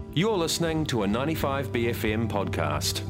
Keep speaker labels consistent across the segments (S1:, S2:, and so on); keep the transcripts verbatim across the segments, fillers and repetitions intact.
S1: You're listening to a ninety-five B F M podcast.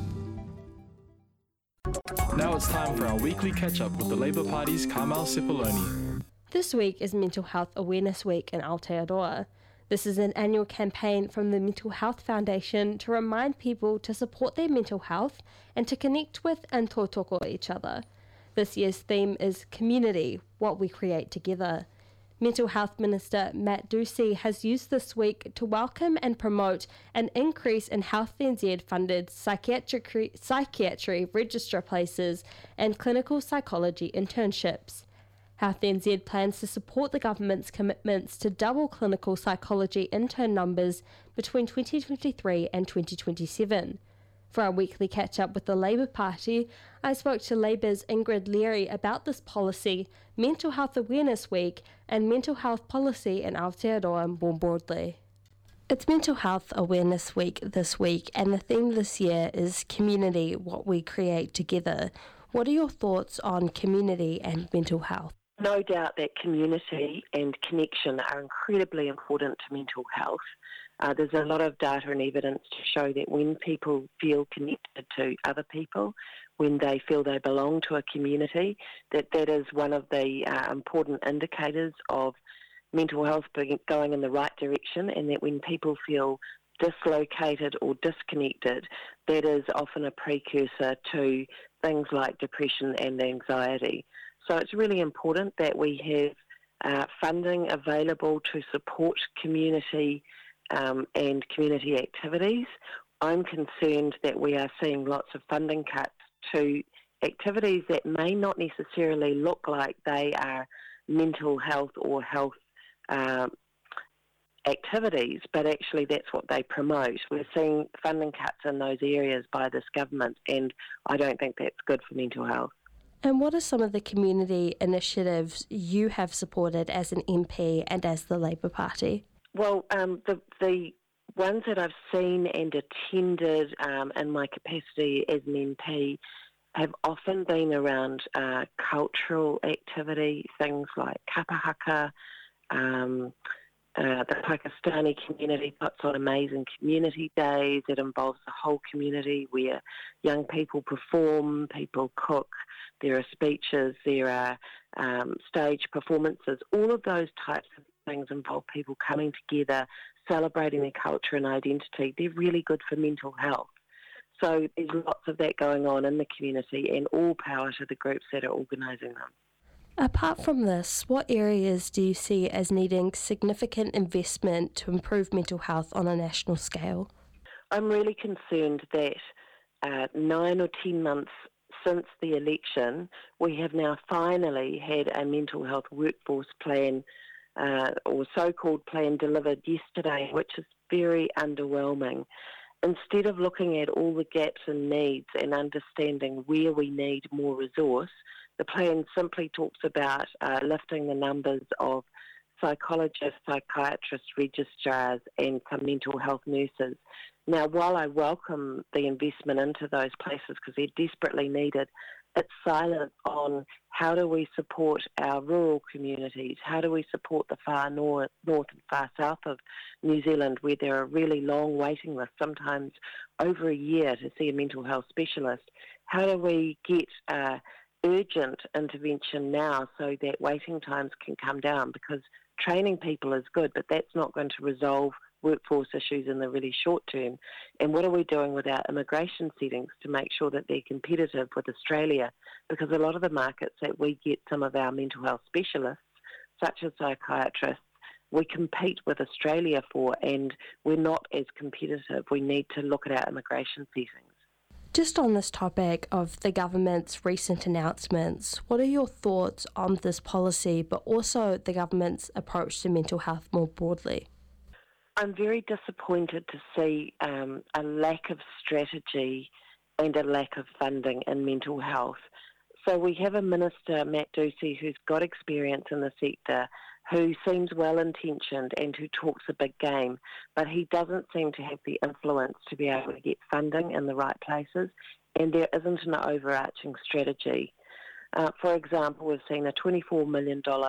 S2: Now it's time for our weekly catch-up with the Labour Party's Carmel Sepuloni.
S3: This week is Mental Health Awareness Week in Aotearoa. This is an annual campaign from the Mental Health Foundation to remind people to support their mental health and to connect with and tautoko each other. This year's theme is Community, What We Create Together. Mental Health Minister Matt Ducey has used this week to welcome and promote an increase in Health N Z-funded psychiatry, psychiatry registrar places and clinical psychology internships. Health N Z plans to support the government's commitments to double clinical psychology intern numbers between twenty twenty-three and twenty twenty-seven. For our weekly catch-up with the Labour Party, I spoke to Labour's Ingrid Leary about this policy, Mental Health Awareness Week, and mental health policy in Aotearoa more broadly. It's Mental Health Awareness Week this week, and the theme this year is Community, What We Create Together. What are your thoughts on community and mental health?
S4: No doubt that community and connection are incredibly important to mental health. Uh, there's a lot of data and evidence to show that when people feel connected to other people, when they feel they belong to a community, that that is one of the uh, important indicators of mental health going in the right direction, and that when people feel dislocated or disconnected, that is often a precursor to things like depression and anxiety. So it's really important that we have uh, funding available to support community um, and community activities. I'm concerned that we are seeing lots of funding cuts to activities that may not necessarily look like they are mental health or health um, activities, but actually that's what they promote. We're seeing funding cuts in those areas by this government, and I don't think that's good for mental health.
S3: And what are some of the community initiatives you have supported as an M P and as the Labour Party?
S4: Well, um, the, the ones that I've seen and attended um, in my capacity as an M P have often been around uh, cultural activity, things like kapa haka. Um, uh, the Pakistani community puts on amazing community days that involves the whole community, where young people perform, people cook, there are speeches, there are um, stage performances. All of those types of things involve people coming together, celebrating their culture and identity. They're really good for mental health. So there's lots of that going on in the community, and all power to the groups that are organising them.
S3: Apart from this, what areas do you see as needing significant investment to improve mental health on a national scale?
S4: I'm really concerned that uh, nine or ten months since the election, we have now finally had a mental health workforce plan uh, or so-called plan delivered yesterday, which is very underwhelming. Instead of looking at all the gaps and needs and understanding where we need more resource, the plan simply talks about uh, lifting the numbers of psychologists, psychiatrists, registrars and some mental health nurses. Now, while I welcome the investment into those places because they're desperately needed, it's silent on how do we support our rural communities, how do we support the far north, north and far south of New Zealand where there are really long waiting lists, sometimes over a year to see a mental health specialist. How do we get uh, urgent intervention now so that waiting times can come down? Because training people is good, but that's not going to resolve workforce issues in the really short term. And what are we doing with our immigration settings to make sure that they're competitive with Australia? Because a lot of the markets that we get some of our mental health specialists, such as psychiatrists, we compete with Australia for, and we're not as competitive. We need to look at our immigration settings.
S3: Just on this topic of the government's recent announcements, what are your thoughts on this policy, but also the government's approach to mental health more broadly?
S4: I'm very disappointed to see um, a lack of strategy and a lack of funding in mental health. So we have a minister, Matt Ducey, who's got experience in the sector, who seems well-intentioned and who talks a big game, but he doesn't seem to have the influence to be able to get funding in the right places, and there isn't an overarching strategy. Uh, for example, we've seen a twenty-four million dollars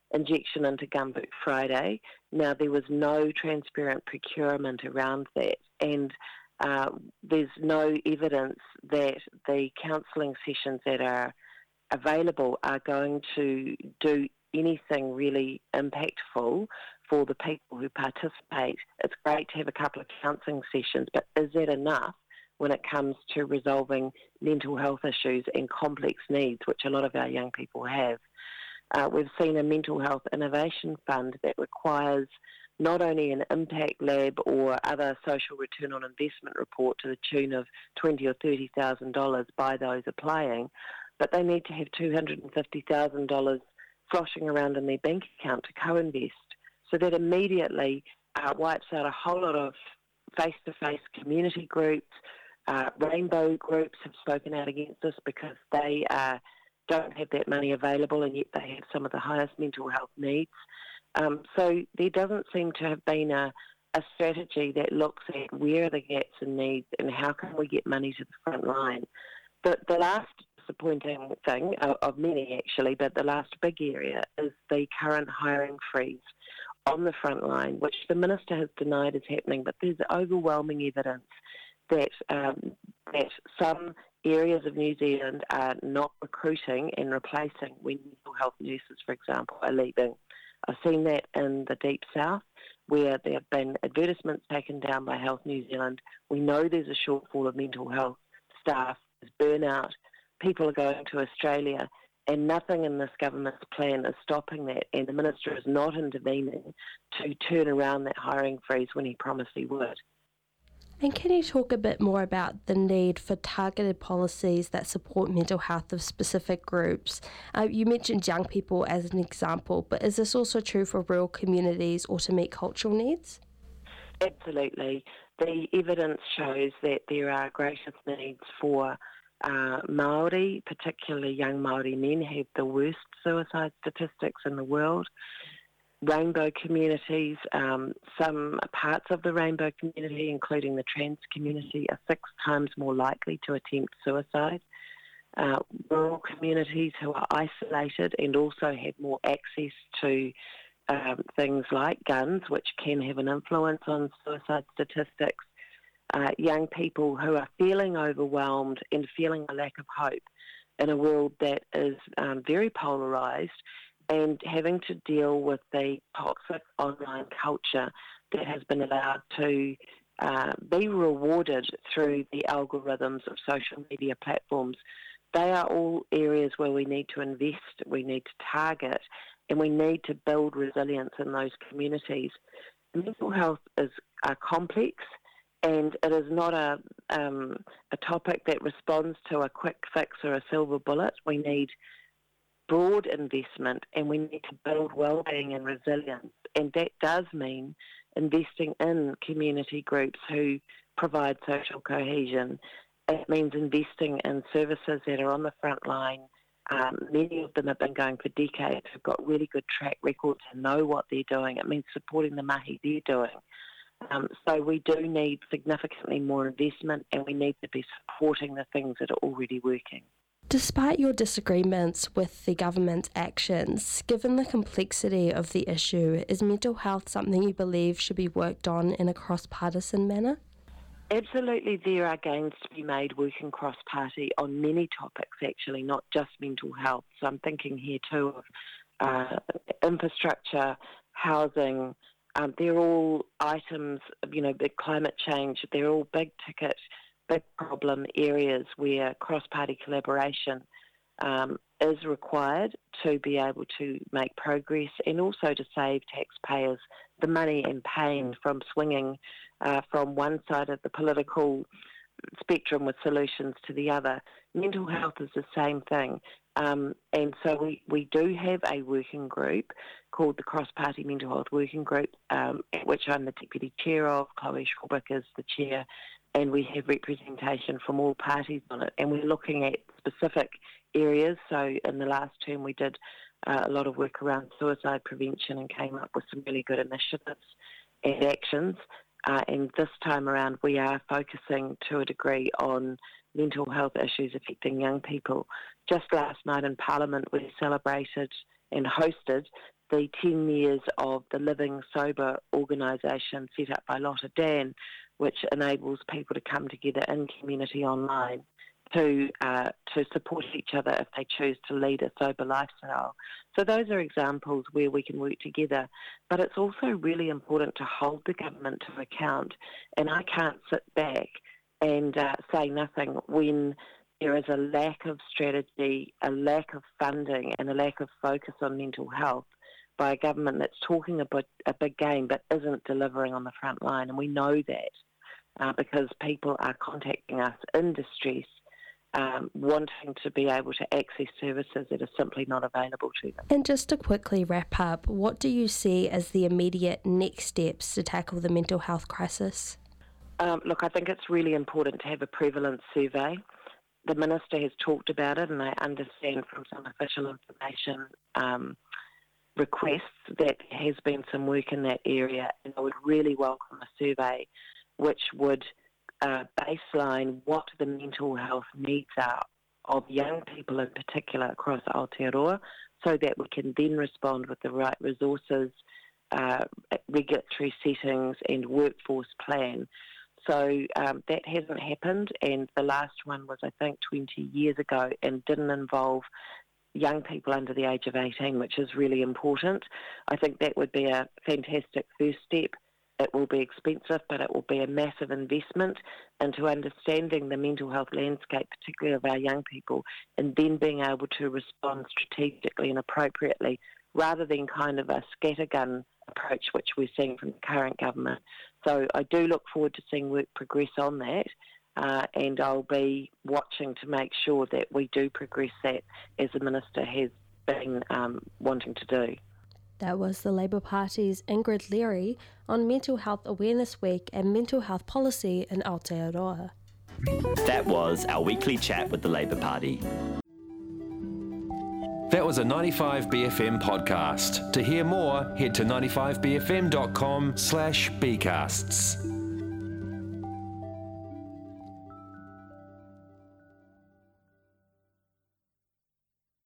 S4: injection into Gumboot Friday. Now, there was no transparent procurement around that, and uh, there's no evidence that the counselling sessions that are available are going to do anything really impactful for the people who participate. It's great to have a couple of counselling sessions, but is that enough when it comes to resolving mental health issues and complex needs, which a lot of our young people have? Uh, we've seen a mental health innovation fund that requires not only an impact lab or other social return on investment report to the tune of twenty thousand dollars or thirty thousand dollars by those applying, but they need to have two hundred fifty thousand dollars sloshing around in their bank account to co-invest. So that immediately uh, wipes out a whole lot of face-to-face community groups. Uh, rainbow groups have spoken out against this because they uh, don't have that money available, and yet they have some of the highest mental health needs. Um, so there doesn't seem to have been a, a strategy that looks at where are the gaps in needs and how can we get money to the front line. But the last disappointing thing, uh, of many actually, but the last big area is the current hiring freeze on the front line, which the Minister has denied is happening, but there's overwhelming evidence that um, that some areas of New Zealand are not recruiting and replacing when mental health nurses, for example, are leaving. I've seen that in the Deep South, where there have been advertisements taken down by Health New Zealand. We know there's a shortfall of mental health staff, there's burnout, people are going to Australia, and nothing in this government's plan is stopping that, and the Minister is not intervening to turn around that hiring freeze when he promised he would.
S3: And can you talk a bit more about the need for targeted policies that support mental health of specific groups? Uh, you mentioned young people as an example, but is this also true for rural communities or to meet cultural needs?
S4: Absolutely. The evidence shows that there are greatest needs for uh, Māori, particularly young Māori men, have the worst suicide statistics in the world. Rainbow communities, um, some parts of the rainbow community, including the trans community, are six times more likely to attempt suicide. Uh, rural communities who are isolated and also have more access to um, things like guns, which can have an influence on suicide statistics. Uh, young people who are feeling overwhelmed and feeling a lack of hope in a world that is um, very polarised, and having to deal with the toxic online culture that has been allowed to uh, be rewarded through the algorithms of social media platforms. They are all areas where we need to invest, we need to target, and we need to build resilience in those communities. Mental health is uh, complex, and it is not a, um, a topic that responds to a quick fix or a silver bullet. We need broad investment, and we need to build wellbeing and resilience, and that does mean investing in community groups who provide social cohesion. It means investing in services that are on the front line. Um, many of them have been going for decades, have got really good track records and know what they're doing. It means supporting the mahi they're doing. Um, so we do need significantly more investment, and we need to be supporting the things that are already working.
S3: Despite your disagreements with the government's actions, given the complexity of the issue, is mental health something you believe should be worked on in a cross-partisan manner?
S4: Absolutely, there are gains to be made working cross-party on many topics, actually, not just mental health. So I'm thinking here too of uh, infrastructure, housing. Um, they're all items, you know, big climate change. They're all big ticket, big problem areas where cross-party collaboration um, is required to be able to make progress, and also to save taxpayers the money and pain from swinging uh, from one side of the political spectrum with solutions to the other. Mental health is the same thing. Um, and so we, we do have a working group called the Cross-Party Mental Health Working Group, um, which I'm the deputy chair of. Chloe Schwalbeck is the chair, and we have representation from all parties on it. And we're looking at specific areas. So in the last term, we did uh, a lot of work around suicide prevention and came up with some really good initiatives and actions. Uh, and this time around, we are focusing to a degree on mental health issues affecting young people. Just last night in Parliament, we celebrated and hosted the ten years of the Living Sober organisation set up by Lotta Dan, which enables people to come together in community online to uh, to support each other if they choose to lead a sober lifestyle. So those are examples where we can work together. But it's also really important to hold the government to account, and I can't sit back and uh, say nothing when there is a lack of strategy, a lack of funding and a lack of focus on mental health by a government that's talking about a big game but isn't delivering on the front line. And we know that uh, because people are contacting us in distress, Um, wanting to be able to access services that are simply not available to them.
S3: And just to quickly wrap up, what do you see as the immediate next steps to tackle the mental health crisis?
S4: Um, look, I think it's really important to have a prevalence survey. The Minister has talked about it, and I understand from some official information um, requests that there has been some work in that area, and I would really welcome a survey which would Uh, baseline what the mental health needs are of young people in particular across Aotearoa, so that we can then respond with the right resources, uh, regulatory settings and workforce plan. So um, that hasn't happened, and the last one was I think twenty years ago and didn't involve young people under the age of eighteen, which is really important. I think that would be a fantastic first step. It will be expensive, but it will be a massive investment into understanding the mental health landscape, particularly of our young people, and then being able to respond strategically and appropriately, rather than kind of a scattergun approach, which we're seeing from the current government. So I do look forward to seeing work progress on that, uh, and I'll be watching to make sure that we do progress that, as the Minister has been um, wanting to do.
S3: That was the Labour Party's Ingrid Leary on Mental Health Awareness Week and mental health policy in Aotearoa.
S5: That was our weekly chat with the Labour Party.
S1: That was a ninety-five B F M podcast. To hear more, head to ninety-five b f m dot com slash b casts.